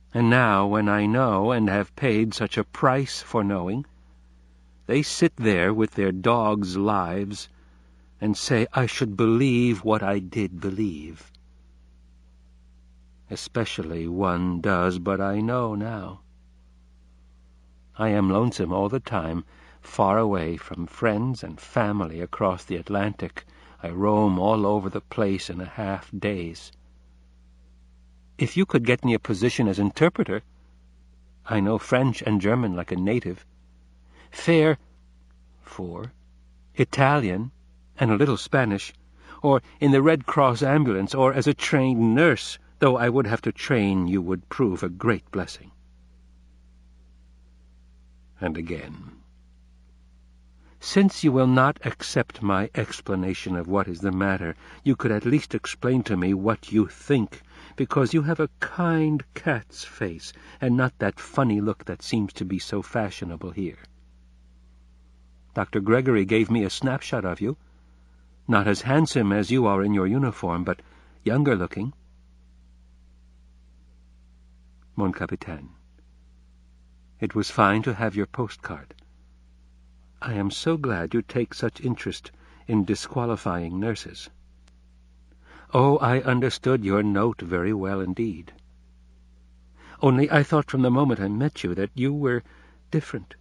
And now, when I know and have paid such a price for knowing, they sit there with their dogs' lives and say I should believe what I did believe. Especially one does, but I know now. I am lonesome all the time, far away from friends and family across the Atlantic. I roam all over the place in a half-daze. If you could get me a position as interpreter, I know French and German like a native, Italian, and a little Spanish, or in the Red Cross ambulance, or as a trained nurse, though I would have to train, you would prove a great blessing. And again, since you will not accept my explanation of what is the matter, you could at least explain to me what you think, because you have a kind cat's face, and not that funny look that seems to be so fashionable here. Dr. Gregory gave me a snapshot of you, not as handsome as you are in your uniform, but younger-looking. Mon Capitaine, it was fine to have your postcard. I am so glad you take such interest in disqualifying nurses. Oh, I understood your note very well indeed. Only I thought from the moment I met you that you were different.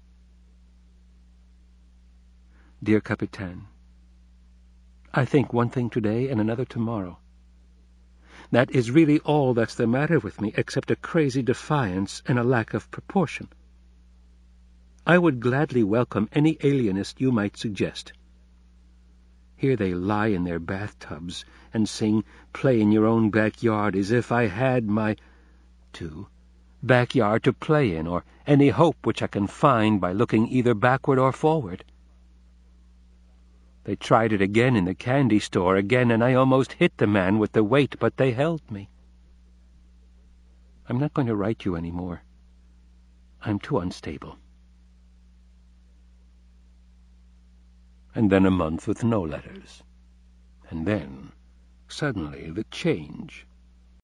Dear Capitaine, I think one thing today and another tomorrow. That is really all that's the matter with me, except a crazy defiance and a lack of proportion. I would gladly welcome any alienist you might suggest. Here they lie in their bathtubs and sing Play in Your Own Backyard as if I had my backyard to play in, or any hope which I can find by looking either backward or forward. They tried it again in the candy store again, and I almost hit the man with the weight, but they held me. I'm not going to write you any more. I'm too unstable. And then a month with no letters. And then, suddenly, the change.